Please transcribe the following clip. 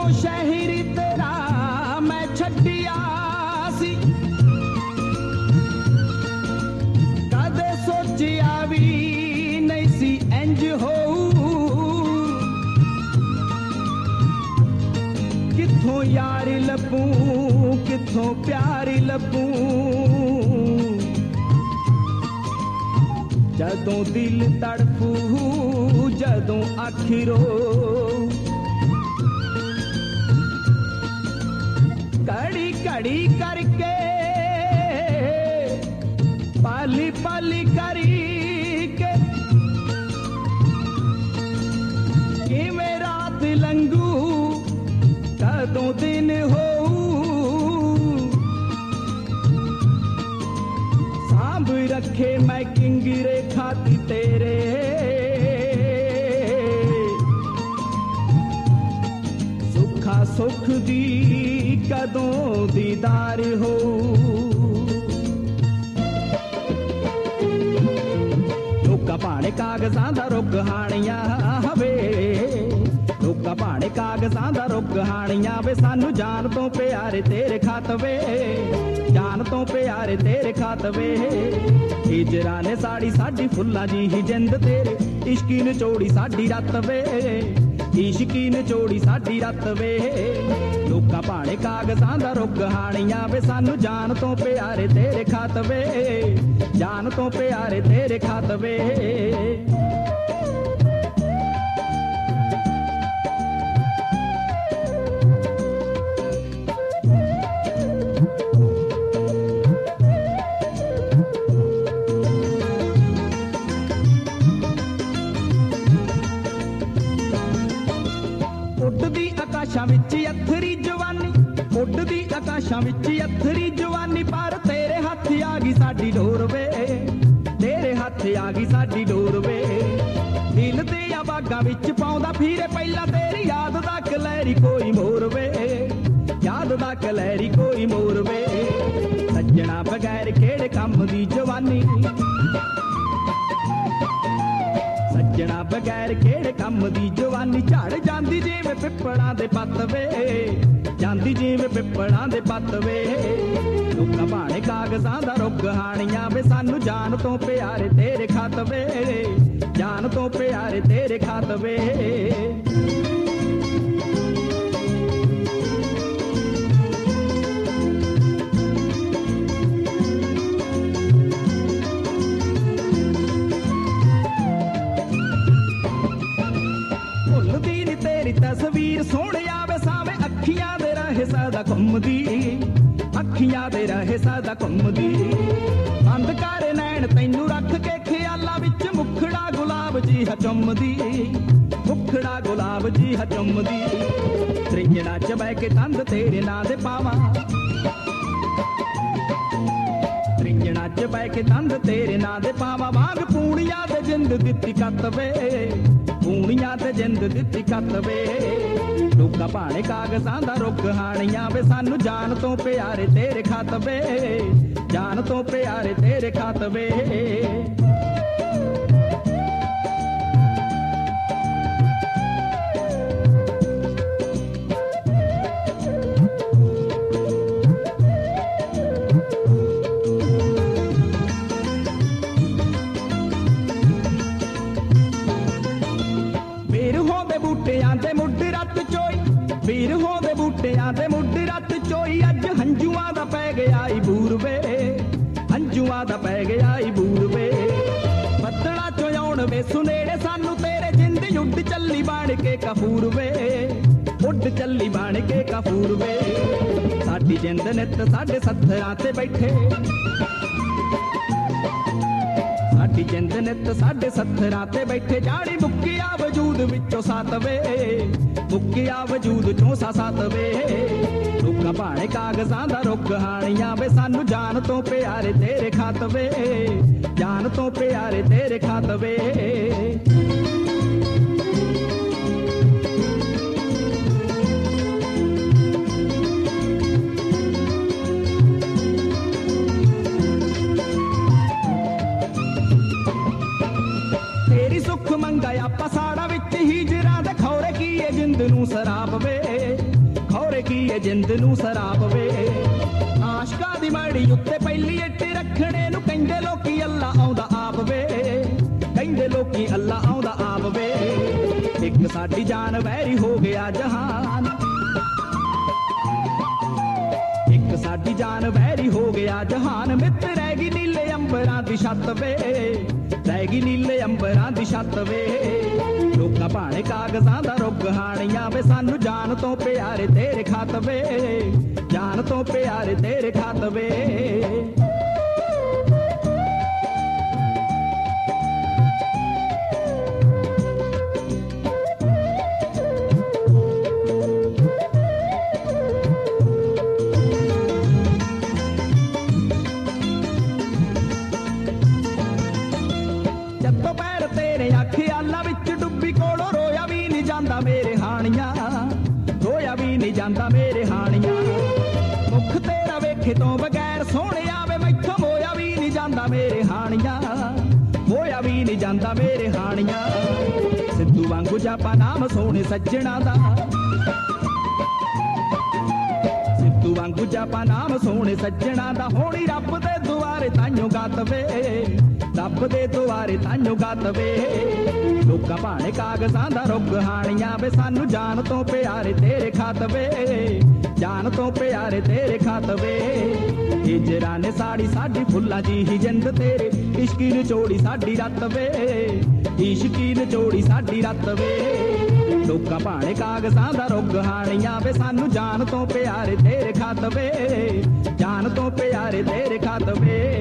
ਜਦੋਂ ਸ਼ਹਿਰ ਤੇਰਾ ਮੈਂ ਛੱਡਿਆ ਸੀ, ਕਦੇ ਸੋਚਿਆ ਵੀ ਨਹੀਂ ਸੀ ਇੰਜ ਹੋਊ। ਕਿੱਥੋਂ ਯਾਰ ਲੱਭੂੰ, ਕਿੱਥੋਂ ਪਿਆਰ ਲੱਭੂੰ, ਜਦੋਂ ਦਿਲ ਤੜਫੂ, ਜਦੋਂ ਅੱਖ ਰੋ। ਘੜੀ ਘੜੀ ਕਰਕੇ ਪਾਲੀ ਪਾਲੀ ਕਰੀ ਕੇ ਕਿਵੇਂ ਰਾਤ ਲੰਘੂ, ਕਦੋਂ ਦਿਨ ਹੋਊ। ਸਾਂਭ ਰੱਖੇ ਮੈਂ ਕਿੰਗ ਰੇਖਾ ਤੀ ਤੇਰੇ, ਸੁੱਖਾ ਸੁੱਖ ਦੀ ਕਦੋਂ ਦੀਦਾਰ ਹੋਊ। ਲੋਕਾਂ ਭਾਣੇ ਕਾਗਜ਼ਾਂ ਦਾ ਰੁੱਗ ਹਾਣੀਆਂ ਹਵੇ, ਲੋਕਾਂ ਭਾਣੇ ਕਾਗਜ਼ਾਂ ਦਾ ਰੁੱਗ ਹਾਣੀਆਂ ਵੇ। ਸਾਨੂੰ ਜਾਨ ਤੋਂ ਪਿਆਰੇ ਤੇਰੇ ਖਤ ਵੇ, ਜਾਨ ਤੋਂ ਪਿਆਰੇ ਤੇਰੇ ਖਤ ਵੇ। ਹਿਜਰਾਂ ਨੇ ਸਾੜੀ ਸਾਡੀ ਫੁੱਲਾਂ ਜੀ ਹੀ ਜਿੰਦ ਤੇਰੇ, ਇਸ਼ਕੀ ਨਿਚੋੜੀ ਸਾਡੀ ਰੱਤ ਵੇ, ਇਸ਼ਕੀ ਨਿਚੋੜੀ ਸਾਡੀ ਰੱਤ ਵੇ। ਲੋਕਾਂ ਭਾਣੇ ਕਾਗਜ਼ਾਂ ਦਾ ਰੁੱਗ ਹਾਣੀਆਂ ਵੇ। ਸਾਨੂੰ ਜਾਨ ਤੋਂ ਪਿਆਰੇ ਤੇਰੇ ਖਤ ਵੇ, ਜਾਨ ਤੋਂ ਪਿਆਰੇ ਤੇਰੇ ਖਤ ਵੇ। ਉੱਡਦੀ ਆਕਾਸ਼ਾਂ ਵਿੱਚ ਅੱਥਰੀ ਜਵਾਨੀ, ਉੱਡਦੀ ਆਕਾਸ਼ਾਂ ਵਿੱਚ ਅੱਥਰੀ ਜਵਾਨੀ। ਪਰ ਤੇਰੇ ਹੱਥ ਆ ਗਈ ਸਾਡੀ ਡੋਰ ਵੇ, ਤੇਰੇ ਹੱਥ ਆ ਗਈ ਸਾਡੀ ਡੋਰ ਵੇ। ਦਿਲ ਦੀਆਂ ਬਾਗਾਂ ਵਿੱਚ ਪਾਉਂਦਾ ਫਿਰੇ ਪਹਿਲਾਂ ਤੇਰੀ ਯਾਦ ਦਾ ਕਲੈਰੀ ਕੋਈ ਮੋਰ ਵੇ, ਯਾਦ ਦਾ ਕਲੈਰੀ ਕੋਈ ਮੋਰ ਵੇ। ਸੱਜਣਾ ਬਗੈਰ ਕਿਹੜੇ ਕੰਮ ਦੀ ਜਵਾਨੀ, ਸੱਜਣਾ ਬਗੈਰ ਕਿਹੜੇ ਕੰਮ ਦੀ ਜਵਾਨੀ। ਝੜ ਜਾਂਦੀ ਜਿਵੇਂ ਪਿੱਪਲਾਂ ਦੇ ਪੱਤ ਵੇ, ਜਾਂਦੀ ਜਿਵੇਂ ਪਿੱਪਲਾਂ ਦੇ ਪੱਤ ਵੇ। ਲੋਕਾਂ ਭਾਣੇ ਕਾਗਜ਼ਾਂ ਦਾ ਰੁੱਗ ਹਾਣੀਆਂ ਵੇ। ਸਾਨੂੰ ਜਾਨ ਤੋਂ ਪਿਆਰੇ ਤੇਰੇ ਖਤ ਵੇ, ਜਾਨ ਤੋਂ ਪਿਆਰੇ ਤੇਰੇ ਖਤ ਵੇ। ਭੁੱਲਦੀ ਨੀ ਤੇਰੀ ਤਸਵੀਰ ਸੋਹਣਿਆ ਵੇ, ਸਾਵੇਂ ਅੱਖੀਆਂ ਦੇ ਰਾਹੇ ਸਦਾ ਘੁੰਮਦੀ, ਅੱਖੀਆਂ ਦੇ ਰਾਹੇ ਸਦਾ ਘੁੰਮਦੀ। ਬੰਦ ਕਰ ਨੈਣ ਤੈਨੂੰ ਰੱਖ ਕੇ ਖਿਆਲਾਂ ਵਿੱਚ, ਮੁਖੜਾ ਗੁਲਾਬ ਜੀ ਹ ਚੁੰਮਦੀ, ਮੁਖੜਾ ਗੁਲਾਬ ਜੀ ਹ ਚੁੰਮਦੀ। ਤ੍ਰਿੰਜਣਾ ਚ ਬਹਿ ਕੇ ਤੰਦ ਤੇਰੇ ਨਾਂ ਦੇ ਪਾਵਾਂ, ਤ੍ਰਿੰਜਣਾ ਚ ਬਹਿ ਕੇ ਤੰਦ ਤੇਰੇ ਨਾਂ ਦੇ ਪਾਵਾਂ। ਵਾਂਗ ਪੂਣੀਆਂ ਤੇ ਜਿੰਦ ਦਿੱਤੀ ਕੱਤ ਵੇ, ਪੂਣੀਆਂ ਤੇ ਜਿੰਦ ਦਿੱਤੀ ਕੱਤ ਵੇ। ਲੋਕਾਂ ਭਾਣੇ ਕਾਗਜ਼ਾਂ ਦਾ ਰੁੱਗ ਹਾਣੀਆਂ ਵੇ। ਸਾਨੂੰ ਜਾਨ ਤੋਂ ਪਿਆਰੇ ਤੇਰੇ ਖਤ ਵੇ, ਜਾਨ ਤੋਂ ਪਿਆਰੇ ਤੇਰੇ ਖਤ ਵੇ। ਬੂਟਿਆਂ ਦੇ ਮੁੱਢ ਰੱਤ ਚੋਈ, ਵੀਰ ਹੋਂਦੇ ਬੂਟਿਆਂ ਦੇ ਮੁੱਢ ਰੱਤ ਚੋਈ। ਅੱਜ ਹੰਝੂਆਂ ਦਾ ਪੈ ਗਿਆ ਈ ਬੂਰ ਵੇ, ਹੰਝੂਆਂ ਦਾ ਪੈ ਗਿਆ ਈ ਬੂਰ ਵੇ। ਬੱਦਲਾਂ ਚੋਂ ਆਉਣ ਵੇ ਸੁਨੇੜੇ ਸਾਨੂੰ ਤੇਰੇ, ਜਿੰਦ ਉੱਡ ਚੱਲੀ ਬਣ ਕੇ ਕਫੂਰ ਵੇ, ਉੱਡ ਚੱਲੀ ਬਣ ਕੇ ਕਫੂਰ ਵੇ। ਸਾਡੀ ਜਿੰਦ ਨਿੱਤ ਸਾਡੇ ਸੱਥਰਾਂ ਤੇ ਬੈਠੇ, ਸਾਡੀ ਜਿੰਦ ਨਿੱਤ ਸਾਡੇ ਸੱਥਰਾਂ ਤੇ ਬੈਠੇ। ਜਾੜੀ ਮੁੱਕਿਆ ਵਜੂਦ ਵਿੱਚੋਂ ਸੱਤ ਵੇ, ਮੁੱਕਿਆ ਵਜੂਦ ਚੋਂ ਸੱਤ ਵੇ। ਲੋਕਾਂ ਭਾਣੇ ਕਾਗਜ਼ਾਂ ਦਾ ਰੁੱਗ ਹਾਣੀਆਂ ਵੇ। ਸਾਨੂੰ ਜਾਨ ਤੋਂ ਪਿਆਰੇ ਤੇਰੇ ਖਤ ਵੇ, ਜਾਨ ਤੋਂ ਪਿਆਰੇ ਤੇਰੇ ਖਤ ਵੇ। ਸੁੱਖ ਮੰਗਾ ਆਪਾਂ ਸਾੜਾ ਵਿੱਚ ਹੀਜਰਾਂ ਦੇ ਖੌਰੇ ਕੀ ਏ ਜਿੰਦ ਨੂੰ ਸਰਾਪ ਵੇ, ਏ ਜਿੰਦ ਨੂੰ ਸਰਾਪ ਵੇ। ਆਸ਼ਕਾਂ ਦੀ ਮਾੜੀ ਉੱਤੇ ਪਹਿਲੀ ਇੱਟ ਰੱਖਣੇ ਨੂੰ ਕਹਿੰਦੇ ਲੋਕੀ ਅੱਲਾ ਆਉਂਦਾ ਆਪ ਵੇ, ਕਹਿੰਦੇ ਲੋਕੀ ਅੱਲਾ ਆਉਂਦਾ ਆਪ ਵੇ। ਇੱਕ ਸਾਡੀ ਜਾਨ ਵੈਰੀ ਹੋ ਗਿਆ ਜਹਾਨ, ਇੱਕ ਸਾਡੀ ਜਾਨ ਵੈਰੀ ਹੋ ਗਿਆ ਜਹਾਨ। ਮਿੱਤ ਰਹਿ ਗਈ ਨੀਲੇ ਅੰਬਰਾਂ ਦੀ ਛੱਤ ਵੇ, ਰਹਿ ਗਈ ਨੀਲੇ ਅੰਬਰਾਂ ਦੀ ਛੱਤ ਵੇ। ਲੋਕਾਂ ਭਾਣੇ ਕਾਗਜ਼ਾਂ ਦਾ ਰੁੱਗ ਹਾਣੀਆਂ ਵੇ, ਸਾਨੂੰ ਜਾਨ ਤੋਂ ਪਿਆਰੇ ਤੇਰੇ ਖਤ ਵੇ, ਜਾਨ ਤੋਂ ਪਿਆਰੇ ਤੇਰੇ ਖਤ ਵੇ। ਜੱਤੋਂ ਪੈਰ ਤੇਰੇ ਖਿਆਲਾਂ ਵਿੱਚ ਡੁੱਬੀ ਕੋਲੋਂ ਰੋਇਆ ਵੀ ਨਹੀਂ ਜਾਂਦਾ ਮੇਰੇ ਹਾਣੀਆਂ, ਰੋਇਆ ਵੀ ਨਹੀਂ ਜਾਂਦਾ ਮੇਰੇ ਹਾਣੀਆਂ। ਮੁਖ ਤੇਰਾ ਵੇਖੇ ਤੋਂ ਬਗੈਰ ਸੋਹਣਿਆ ਵੇ, ਮੈਥੋਂ ਮੋਇਆ ਵੀ ਨਹੀਂ ਜਾਂਦਾ ਮੇਰੇ ਹਾਣੀਆਂ, ਮੋਇਆ ਵੀ ਨਹੀਂ ਜਾਂਦਾ ਮੇਰੇ ਹਾਣੀਆਂ। ਸਿੱਧੂ ਵਾਂਗੂ ਜਾਪਾ ਨਾਮ ਸੋਹਣੇ ਸੱਜਣਾ ਦਾ, ਸਿੱਧੂ ਵਾਂਗੂ ਜਾਪਾ ਨਾਮ ਸੋਹਣੇ ਸੱਜਣਾ ਦਾ। ਹੋਣੀ ਰੱਬ ਦੇ ਦੁਆਰੇ ਤਾਈਓ ਗਤ ਵੇ, ਰੱਬ ਦੇ ਦੁਆਰੇ ਤਾਈਓ ਗਤ ਵੇ। ਲੋਕਾਂ ਭਾਣੇ ਕਾਗਜ਼ਾਂ ਦਾ ਰੁੱਗ ਹਾਣੀਆਂ ਵੇ, ਸਾਨੂੰ ਜਾਨ ਤੋਂ ਪਿਆਰੇ ਤੇਰੇ ਖਤ ਵੇ, ਜਾਨ ਤੋਂ ਪਿਆਰੇ ਤੇਰੇ ਖਤ ਵੇ। ਹਿਜਰਾਂ ਨੇ ਸਾੜੀ ਸਾਡੀ ਫੁੱਲਾਂ ਜੀ ਹੀ ਜਿੰਦ ਤੇਰੇ, ਇਸ਼ਕੀ ਨਿਚੋੜੀ ਸਾਡੀ ਰੱਤ ਵੇ, ਇਸ਼ਕੀ ਨਿਚੋੜੀ ਸਾਡੀ ਰੱਤ ਵੇ। ਲੋਕਾਂ ਭਾਣੇ ਕਾਗਜ਼ਾਂ ਦਾ ਰੁੱਗ ਹਾਣੀਆਂ ਵੇ, ਸਾਨੂੰ ਜਾਨ ਤੋਂ ਪਿਆਰੇ ਤੇਰੇ ਖਤ ਵੇ, ਜਾਨ ਤੋਂ ਪਿਆਰੇ ਤੇਰੇ ਖਤ ਵੇ।